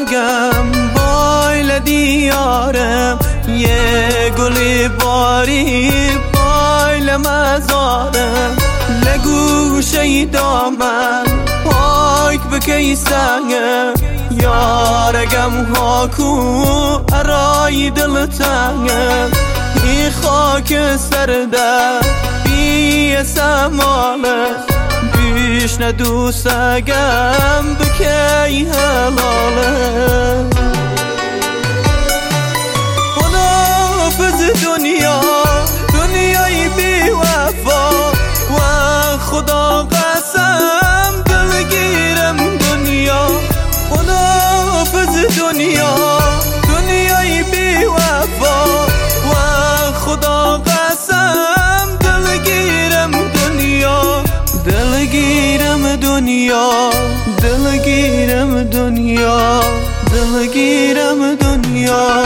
گم بایل دیارم یه گلی باری بایل مزارم لگوشه دامن پاک بکی سنگم یارگم هاکو ارای دل تنگم این خاک سرده بی سماله بیش ندوستگم بکی حلاله خداحافظ دنیا دنیای بی وفا و خدا قسم دلگیرم دنیا خداحافظ دنیا دنیای بی وفا و خدا قسم دلگیرم دنیا دلگیرم دنیا دلگیرم دنیا دلگیرم دنیا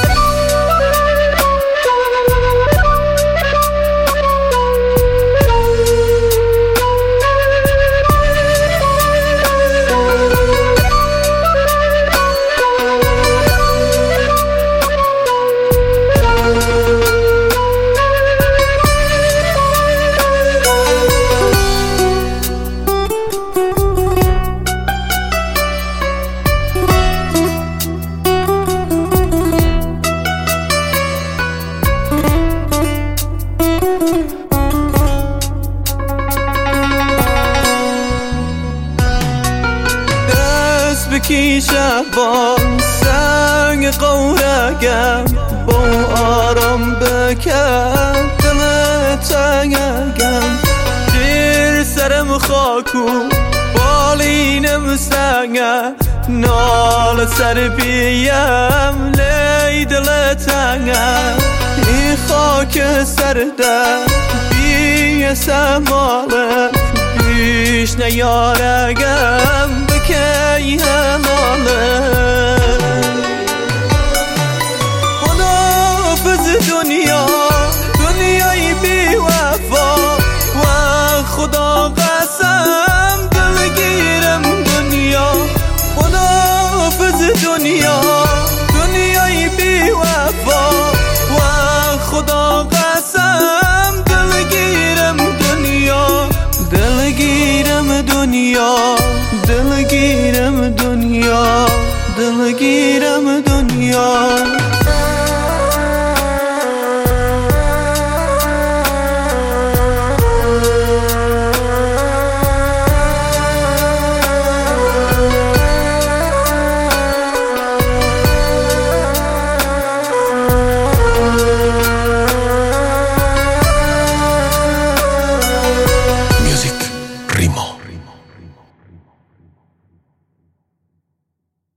بکیشه با سنگ قورگم با آرام بکن دل تنگم دیر سرم خاکو بالینم سنگم نال سر بیم لی دل تنگم این خاک سرده بی سماله بیش نیارگم بکی حلاله